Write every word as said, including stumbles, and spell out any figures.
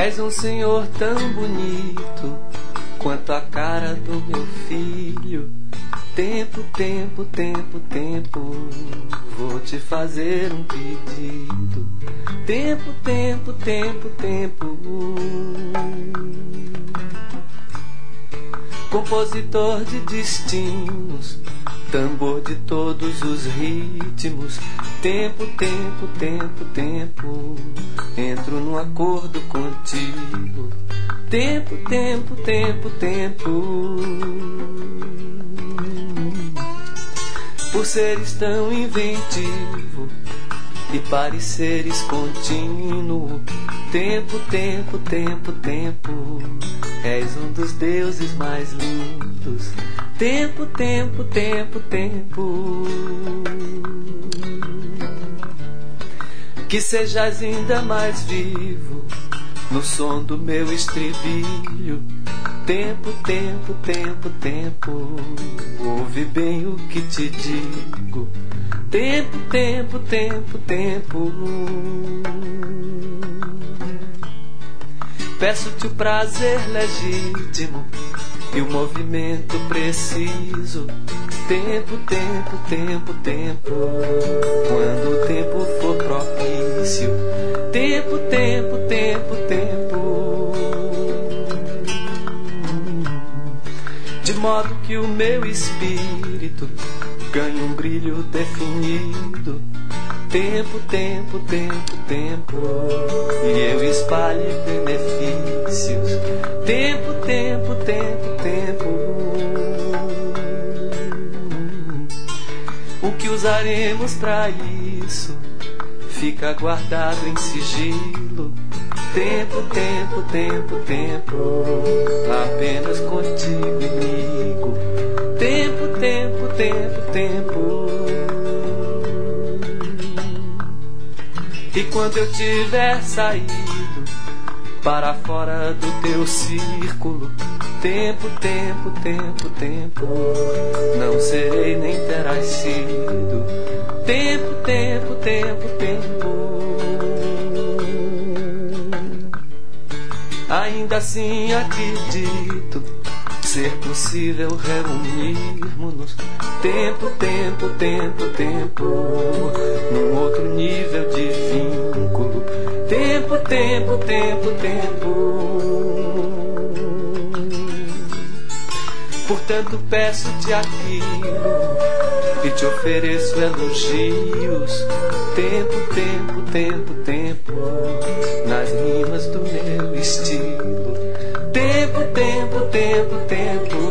És um Senhor tão bonito quanto a cara do meu filho. Tempo, tempo, tempo, tempo, vou te fazer um pedido. Tempo, tempo, tempo, tempo. Compositor de destinos, tambor de todos os ritmos. Tempo, tempo, tempo, tempo, entro num acordo contigo. Tempo, tempo, tempo, tempo. Por seres tão inventivo e pareceres contínuo. Tempo, tempo, tempo, tempo, és um dos deuses mais lindos. Tempo, tempo, tempo, tempo. Que sejas ainda mais vivo no som do meu estribilho. Tempo, tempo, tempo, tempo, ouve bem o que te digo. Tempo, tempo, tempo, tempo. Peço-te o prazer legítimo e o movimento preciso. Tempo, tempo, tempo, tempo, quando o tempo for propício. Tempo, tempo, tempo, tempo. De modo que o meu espírito ganhe um brilho definido. Tempo, tempo, tempo, tempo, e eu espalhe benefícios. Tempo, tempo, tempo, tempo. O que usaremos pra isso fica guardado em sigilo. Tempo, tempo, tempo, tempo, apenas contigo e comigo. Tempo, tempo, tempo, tempo. E quando eu tiver saído para fora do teu círculo, tempo, tempo, tempo, tempo, não serei nem terás sido. Tempo, tempo, tempo, tempo. Ainda assim acredito ser possível reunirmos-nos. Tempo, tempo, tempo, tempo, num outro nível de vínculo. Tempo, tempo, tempo, tempo. Portanto peço-te aquilo e te ofereço elogios. Tempo, tempo, tempo, tempo, nas rimas do meu estilo. Tempo, tempo, tempo, tempo.